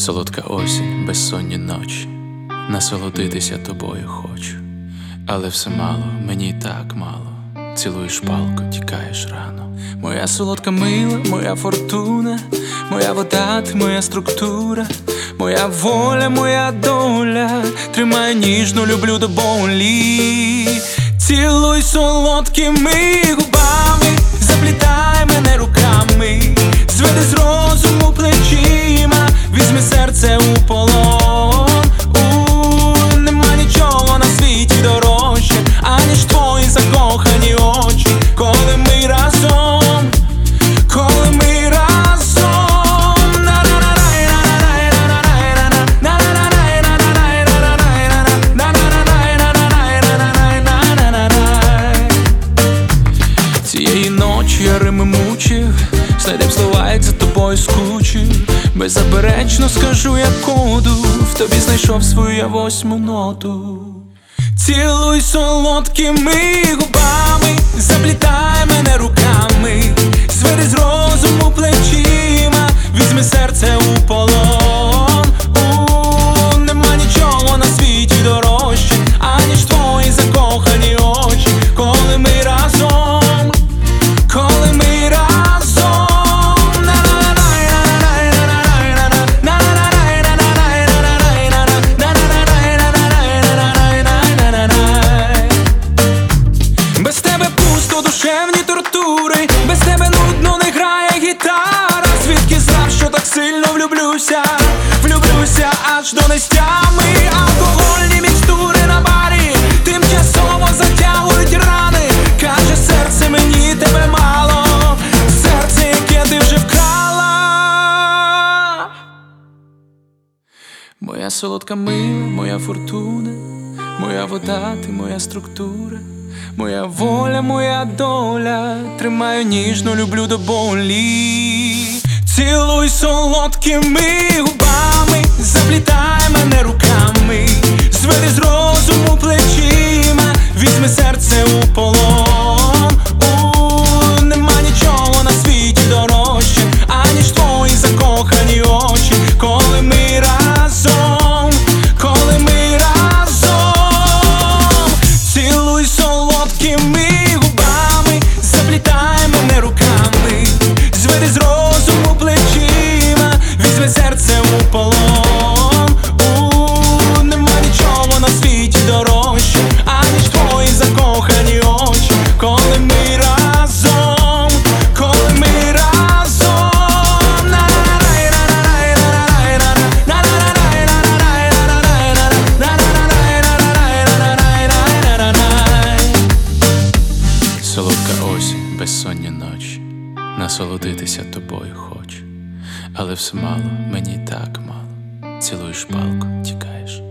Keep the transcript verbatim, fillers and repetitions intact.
Солодка осінь, безсонні ночі, насолодитися тобою хочу, але все мало, мені й так мало. Цілуєш палко, тікаєш рано. Моя солодка мила, моя фортуна, моя вода, ти моя структура, моя воля, моя доля, тримай ніжно, люблю до болі. Цілуй солодкими губами, заплітай мене руками, зведи з розуму плечима, візьми серце у полон. У, нема нічого на світі дорожче, аніж твої закохані очі, коли ми разом, коли ми разом. Цієї ночі я рими мучив, знайдем слова, як за тобою скучив. Беззаперечно скажу я коду, в тобі знайшов свою я восьму ноту. Цілуй солодкими губами, заплітай мене руками, зведи з розуму плечима, візьми серце у полон. У, нема нічого на світі дорожче, аніж твої закохані очі, коли ми разом, коли ми разом. Без тебе пусто, душевні тортури, без тебе нудно не грає гітара. Звідки знав, що так сильно влюблюся, влюблюся аж до нестями. Алкогольні мікстури на барі тимчасово затягують рани. Каже серце мені тебе мало, серце, яке ти вже вкрала. Моя солодка мила, моя фортуна, моя вода, ти моя структура, моя воля, моя доля, тримаю ніжно, люблю до болі. Цілуй солодкими губами, заплітай мене руками, зведи з розуму плечима, візьми серце у полон. У, нема нічого на світі дорожче, аніж твої закохані очі, коли ми разом, коли ми разом. Цілуй солодкими губами, заплітай мене руками, зведи з розуму плечима, візьми серце у полон. У, нема нічого на світі дорожче, аніж твої закохані очі, коли ми разом, коли ми разом. Солодка осінь, безсонні ночі, насолодитися тобою хочу, але все мало, мені й так мало. Цілуєш палко, тікаєш